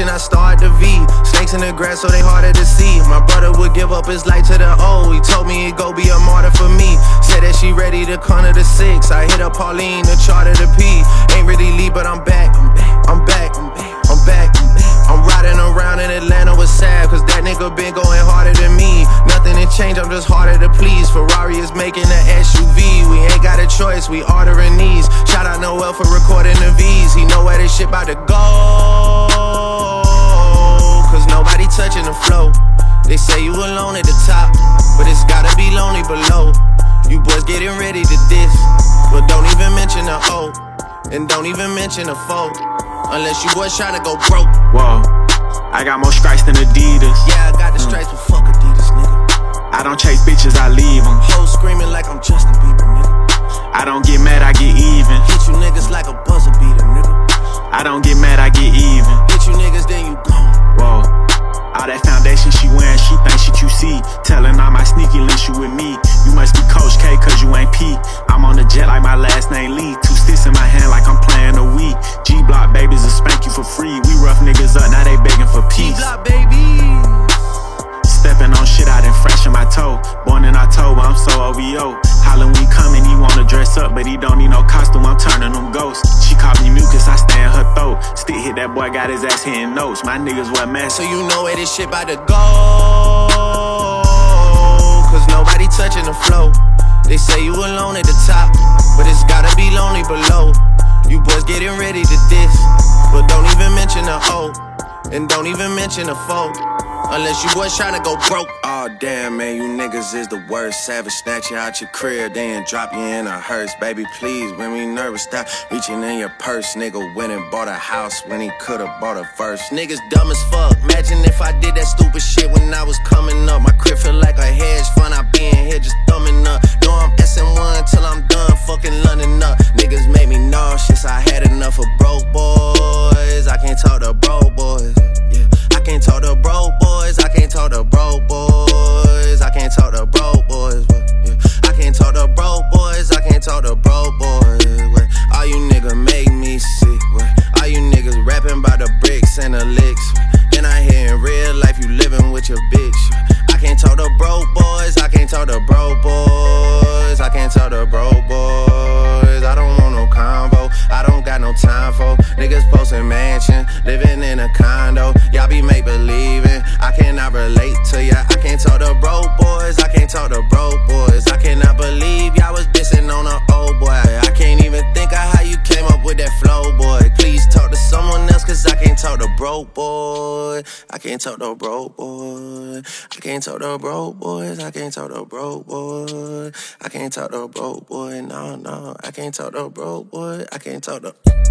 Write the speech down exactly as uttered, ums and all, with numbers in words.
mention I start the V. Snakes in the grass so they harder to see. My brother would give up his life to the O. He told me he'd go be a martyr for me. Said that she ready to corner the six. I hit up Pauline to charter the P. Ain't really leave, but I'm back. I'm back. I'm back. I'm back. I'm riding around in Atlanta with Sav, cause that nigga been going harder than me. Nothing to change, I'm just harder to please. Ferrari is making an S U V. We ain't got a choice, we ordering these. Shout out Noel for recording the V's. He know where this shit about to go, cause nobody touching the flow. They say you alone at the top, but it's gotta be lonely below. You boys getting ready to diss, but don't even mention the O, and don't even mention the foe, unless you boys tryna go broke. Whoa, I got more stripes than Adidas. Yeah, I got the stripes, but fuck Adidas, nigga. I don't chase bitches, I leave them. Hoes screaming like I'm Justin Bieber, nigga. I don't get mad, I get even. Hit you niggas like a buzzer beater, nigga. I don't get mad, I get even. Hit you niggas, then you gone. Whoa, all that foundation she wearing, she think she Q C. Telling all my sneaky links you with me. You must be Coach K, cause you ain't P. I'm on the jet like my last name Lee. Two sticks in my hand like I'm playing a Wii. G-Block babies will spank you for free. We rough niggas up, now they begging for peace. G-Block baby. Stepping on shit I done fresh in my toe. Born in October, I'm so O V O. Halloween coming, he wanna dress up, but he don't need no costume, I'm turning them ghosts. She called me mucus, I stay in her throat. Stick hit that boy, got his ass hitting notes. My niggas wear masks, so you know where this shit about to go, cause nobody touching the flow. They say you alone at the top, but it's gotta be lonely below. You boys getting ready to diss, but don't even mention the O, and don't even mention the foe, unless you boys tryna go broke. Aw, oh, damn, man, you niggas is the worst. Savage snatch you out your crib, then drop you in a hearse. Baby, please, when we nervous, stop reaching in your purse. Nigga went and bought a house when he could've bought a verse. Niggas dumb as fuck. Imagine if I did that stupid shit when I was coming up. My crib feel like a hedge fund. I be in here just thumbing up. Know I'm S M one till I'm done fucking London up. Niggas make me nauseous. I had enough of broke boys. I can't talk to broke boys. Yeah, I can't talk to broke boys. I can't talk to broke boys. I can't talk to broke boys. Yeah, I can't talk to broke boys. I can't talk to broke boys. Wait, all you niggas make me sick. Wait, all you niggas rapping about the bricks and the licks. Then I hear in real life you living with your bitch. I can't talk to broke boys. I can't talk to broke boys. I can't talk to broke boys. I don't want no convo. I don't got no time for niggas posting mansion, living in a condo. Y'all be make believing. I cannot relate to ya. I can't talk to broke boys. I can't talk to broke boys. I cannot believe y'all was dissing on an old boy. I can't even think of how you came up with that flow, boy. Please talk to someone else, cause I can't talk to broke boy. I can't talk to broke boy. I can't talk to broke boys. I can't talk to broke boy. I can't talk to broke boy. No, no. I can't talk to broke boy. I can't talk to